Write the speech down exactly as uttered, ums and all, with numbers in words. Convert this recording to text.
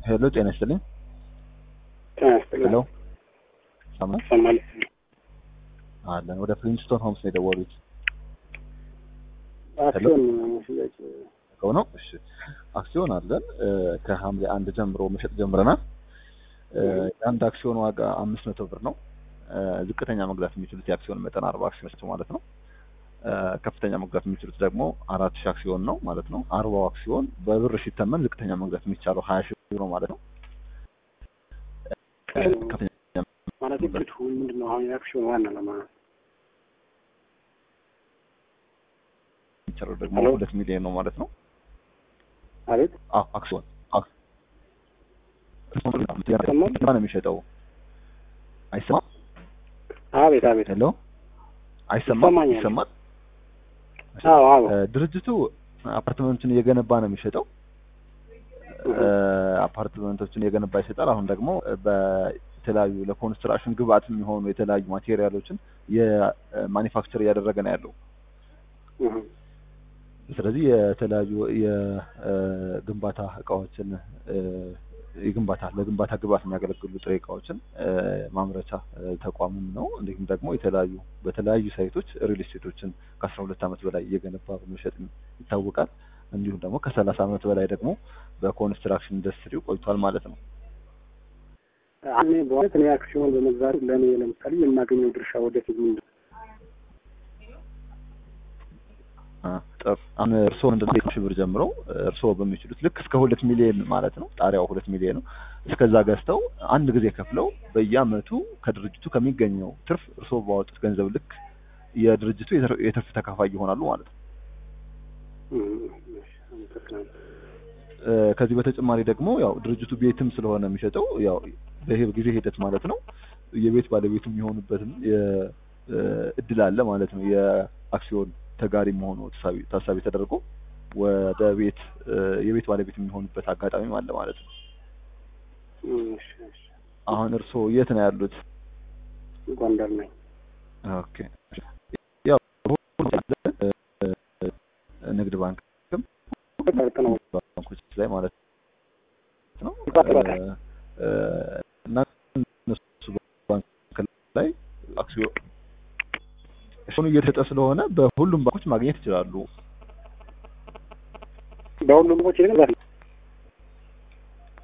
ሄሎ ጤና ይስጥልኝ። ጤና ይስጥልኝ። ሄሎ ሰማ ሰማል አለን። ወደ ፍሊንስቶን ሆምስ ነው የደወሉት። አክሲዮን ሽያጭ ነው። እሺ አክሲዮን አለን። ከሐምሌ አንድ ጀምሮ መሸጥ ጀምረናል። አንድ አክሲዮን ዋጋ አምስት መቶ ብር ነው። ዝቅተኛ መግዛት የሚችሉት የአክሲዮን መጠን አርባ አክሲዮን ማለት ነው። ከፍተኛ መግዛት የሚችሉት ደግሞ አራት ሺህ አክሲዮን ነው ማለት ነው። አርባው አክሲዮን በብር ሲተመን ዝቅተኛ መግዛት የሚቻለው ሀያ ሺህ ብር ነው ማለት ነው። ከፍተኛ ማለት ይብት ምንድነው? አሁን የአክሲዮን ዋና ለማለት የሚቻለው ደግሞ ሁለት ሚሊዮን ነው ማለት ነው። አቤት አዎ አክሲዮን አክሲዮን ነው የሚሸጠው። አይሰማም? አቤት አቤት ሄሎ አይሰማም? ይሰማል? አዎ አዎ ድርጅቱ አፓርትመንቶችን እየገነባ ነው የሚሸጠው። አፓርትመንቶችን እየገነባ ይሸጣል። አሁን ደግሞ በተለያዩ ለኮንስትራክሽን ግብአት የሚሆኑ የተለያዩ ማቴሪያሎችን የማኒፋክቸር እያደረገ ነው ያለው። ስለዚህ የተለያዩ የግንባታ እቃዎችን የግንባታ ለግንባታ ግብአት የሚያገለግሉ ጥሬ እቃዎችን ማምረቻ ተቋምም ነው። እንዲሁም ደግሞ የተለያዩ በተለያዩ ሳይቶች ሪል ስቴቶችን ከአስራ ሁለት አመት በላይ እየገነባ በመሸጥ ይታወቃል። እንዲሁም ደግሞ ከሰላሳ አመት በላይ ደግሞ በኮንስትራክሽን ኢንዱስትሪው ቆይቷል ማለት ነው። እኔ በእውነት እኔ አክሲዮን በመግዛት ለኔ ለምሳሌ የማገኘው ድርሻ ወደፊት ምንድን ነው? ጥሩ አሁን እርስዎ ምንድነው ከሺህ ብር ጀምሮ እርስዎ በሚችሉት ልክ እስከ ሁለት ሚሊዮን ማለት ነው። ጣሪያው ሁለት ሚሊዮን ነው። እስከዛ ገዝተው አንድ ጊዜ ከፍለው በየአመቱ ከድርጅቱ ከሚገኘው ትርፍ እርስዎ ባወጡት ገንዘብ ልክ የድርጅቱ የትርፍ ተካፋይ ይሆናሉ ማለት ነው። ከዚህ በተጨማሪ ደግሞ ያው ድርጅቱ ቤትም ስለሆነ የሚሸጠው ያው በጊዜ ሂደት ማለት ነው የቤት ባለቤት የሚሆኑበትም እድል አለ ማለት ነው። የአክሲዮን ተጋሪ መሆኑ ታሳቢ ተደርጎ ወደ ቤት የቤት ባለቤት የሚሆኑበት አጋጣሚም አለ ማለት ነው። እሺ እሺ አሁን እርስዎ የት ነው ያሉት? ጎንደር ነኝ። ኦኬ ያው ንግድ ባንክም ባንኮች ላይ ማለት ነው እና እነሱ ባንክ ላይ አክሲዮን እሱን እየተሸጠ ስለሆነ በሁሉም ባንኮች ማግኘት ይችላሉ። በሁሉም ባንኮች ላይ